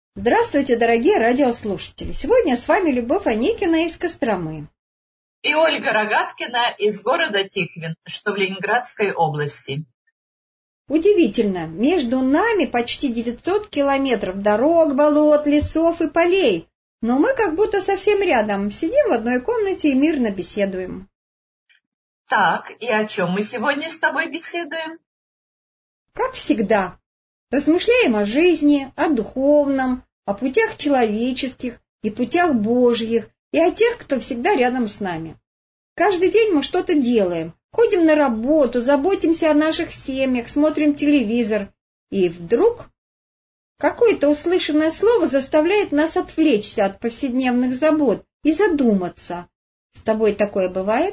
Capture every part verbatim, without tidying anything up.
Здравствуйте, дорогие радиослушатели! Сегодня с вами Любовь Аникина из Костромы. И Ольга Рогаткина из города Тихвин, что в Ленинградской области. Удивительно, между нами почти девятьсот километров дорог, болот, лесов и полей, но мы как будто совсем рядом, сидим в одной комнате и мирно беседуем. Так, и о чем мы сегодня с тобой беседуем? Как всегда, размышляем о жизни, о духовном, о путях человеческих и путях Божьих, и о тех, кто всегда рядом с нами. Каждый день мы что-то делаем, ходим на работу, заботимся о наших семьях, смотрим телевизор, и вдруг какое-то услышанное слово заставляет нас отвлечься от повседневных забот и задуматься. С тобой такое бывает?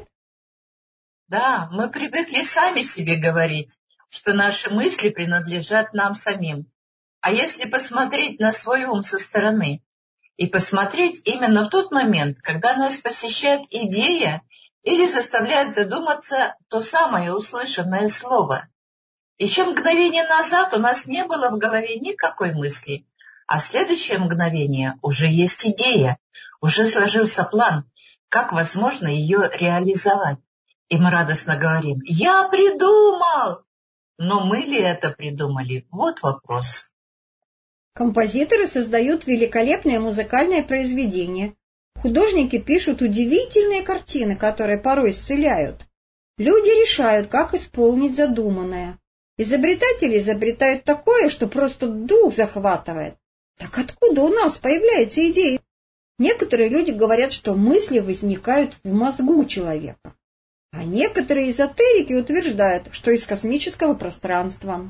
Да, мы привыкли сами себе говорить, что наши мысли принадлежат нам самим. А если посмотреть на свой ум со стороны и посмотреть именно в тот момент, когда нас посещает идея или заставляет задуматься то самое услышанное слово. Еще мгновение назад у нас не было в голове никакой мысли, а в следующее мгновение уже есть идея, уже сложился план, как возможно ее реализовать. И мы радостно говорим: «Я придумал!» Но мы ли это придумали? Вот вопрос. Композиторы создают великолепные музыкальные произведения. Художники пишут удивительные картины, которые порой исцеляют. Люди решают, как исполнить задуманное. Изобретатели изобретают такое, что просто дух захватывает. Так откуда у нас появляются идеи? Некоторые люди говорят, что мысли возникают в мозгу человека. А некоторые эзотерики утверждают, что из космического пространства.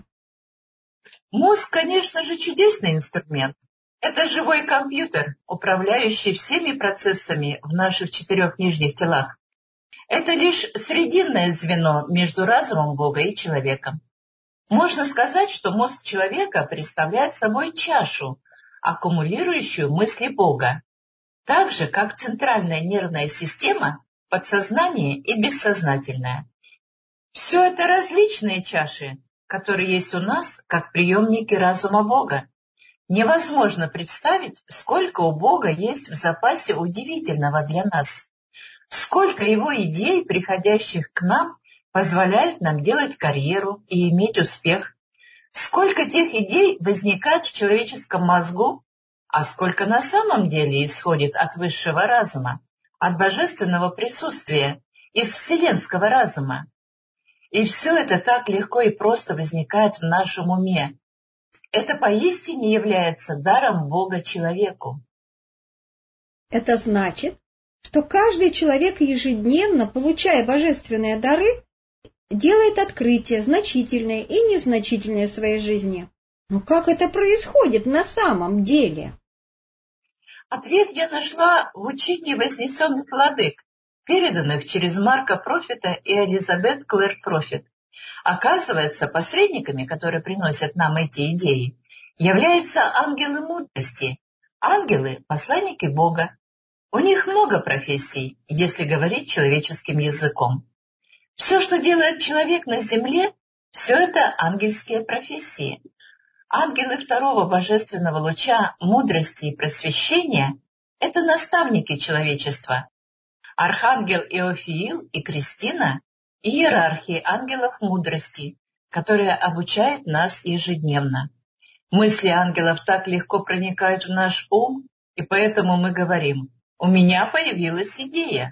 Мозг, конечно же, чудесный инструмент. Это живой компьютер, управляющий всеми процессами в наших четырех нижних телах. Это лишь срединное звено между разумом Бога и человеком. Можно сказать, что мозг человека представляет собой чашу, аккумулирующую мысли Бога, так же, как центральная нервная система, подсознание и бессознательное. Все это различные чаши, которые есть у нас, как приемники разума Бога. Невозможно представить, сколько у Бога есть в запасе удивительного для нас. Сколько его идей, приходящих к нам, позволяет нам делать карьеру и иметь успех. Сколько тех идей возникает в человеческом мозгу, а сколько на самом деле исходит от высшего разума, от божественного присутствия, из вселенского разума. И все это так легко и просто возникает в нашем уме. Это поистине является даром Бога человеку. Это значит, что каждый человек ежедневно, получая божественные дары, делает открытия, значительные и незначительные в своей жизни. Но как это происходит на самом деле? Ответ я нашла в учении вознесенных владык, переданных через Марка Профита и Элизабет Клэр Профит. Оказывается, посредниками, которые приносят нам эти идеи, являются ангелы мудрости. Ангелы – посланники Бога. У них много профессий, если говорить человеческим языком. Все, что делает человек на земле, все это ангельские профессии. Ангелы второго божественного луча мудрости и просвещения – это наставники человечества. Архангел Иофиил и Кристина – иерархии ангелов мудрости, которые обучают нас ежедневно. Мысли ангелов так легко проникают в наш ум, и поэтому мы говорим: «У меня появилась идея».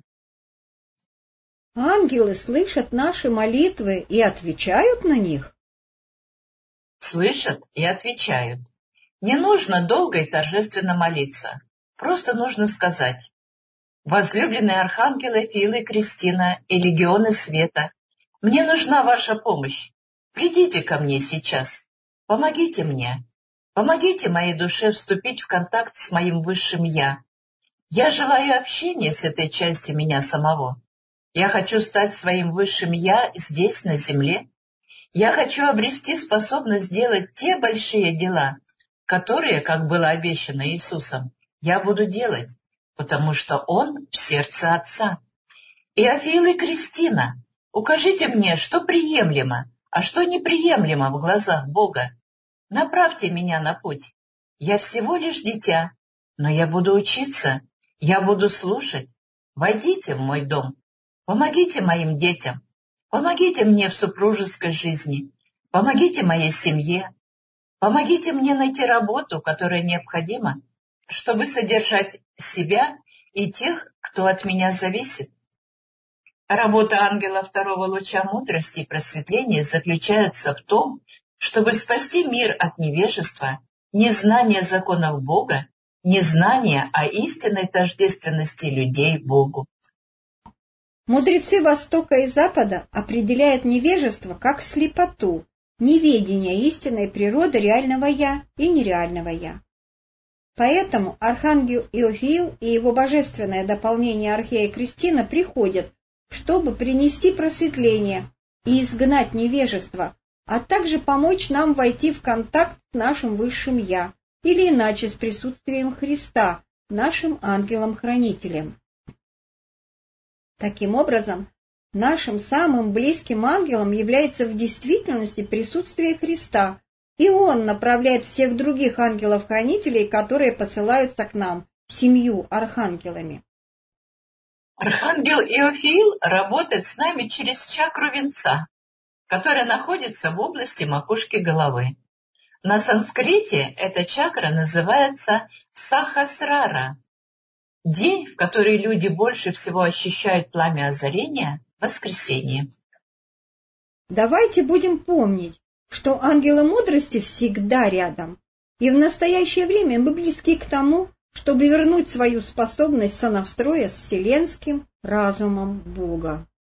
Ангелы слышат наши молитвы и отвечают на них? Слышат и отвечают. Не нужно долго и торжественно молиться. Просто нужно сказать: «Возлюбленные архангелы Фиил и Кристина и легионы света, мне нужна ваша помощь. Придите ко мне сейчас. Помогите мне. Помогите моей душе вступить в контакт с моим высшим «Я». Я желаю общения с этой частью меня самого. Я хочу стать своим высшим «Я» здесь, на земле. Я хочу обрести способность делать те большие дела, которые, как было обещано Иисусом, я буду делать, потому что Он в сердце Отца. Иофиил и Кристина, укажите мне, что приемлемо, а что неприемлемо в глазах Бога. Направьте меня на путь. Я всего лишь дитя, но я буду учиться, я буду слушать. Войдите в мой дом, помогите моим детям, помогите мне в супружеской жизни, помогите моей семье, помогите мне найти работу, которая необходима, чтобы содержать себя и тех, кто от меня зависит. Работа ангела второго луча мудрости и просветления заключается в том, чтобы спасти мир от невежества, незнания законов Бога, незнания о истинной тождественности людей Богу. Мудрецы Востока и Запада определяют невежество как слепоту, неведение истинной природы реального «я» и нереального «я». Поэтому архангел Иофиил и его божественное дополнение Архея Кристина приходят, чтобы принести просветление и изгнать невежество, а также помочь нам войти в контакт с нашим высшим «я», или иначе с присутствием Христа, нашим ангелом-хранителем. Таким образом, нашим самым близким ангелом является в действительности присутствие Христа, и Он направляет всех других ангелов-хранителей, которые посылаются к нам, семью архангелами. Архангел Иофиил работает с нами через чакру венца, которая находится в области макушки головы. На санскрите эта чакра называется Сахасрара. День, в который люди больше всего ощущают пламя озарения – воскресенье. Давайте будем помнить, что ангелы мудрости всегда рядом, и в настоящее время мы близки к тому, чтобы вернуть свою способность сонастроя с вселенским разумом Бога.